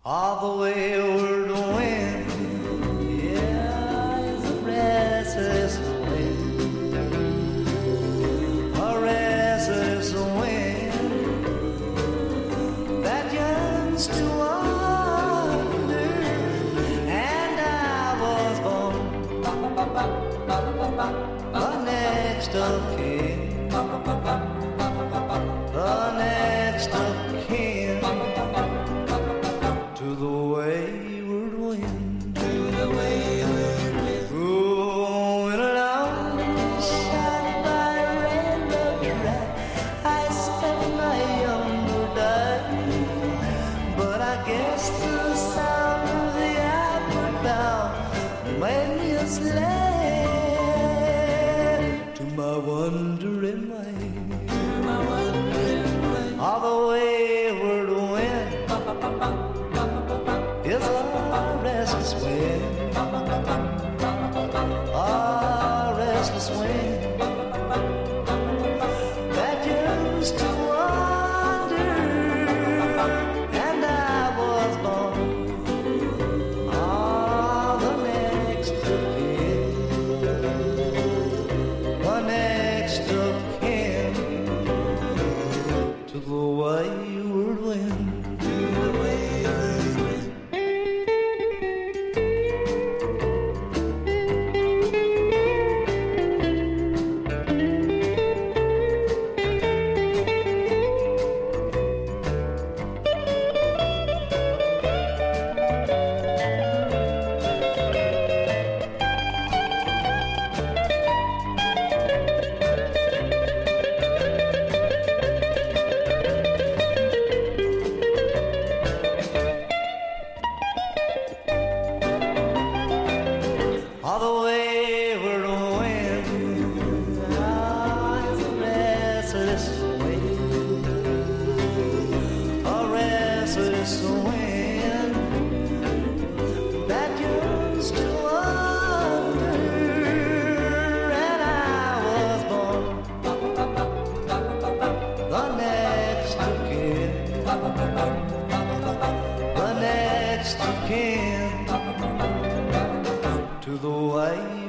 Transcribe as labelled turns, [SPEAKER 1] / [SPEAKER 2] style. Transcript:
[SPEAKER 1] All the wayward wind, yeah, is a restless wind, a restless wind that yearns to wander. And I was born the next of kin, the next of kin to the wayward wind, going along shine by rainbow track. I spent my younger days, but I guess the sound of the outward bound made me a slave to my wandering mind. All the wayward wind is a restless wind, a restless wind that yearns to wander. And I was born the next of kin, the next of kin to the wayward wind. All the wayward wind is a restless wind, a restless wind that yearns to wander. And I was born the next of kin, the next of kin to the way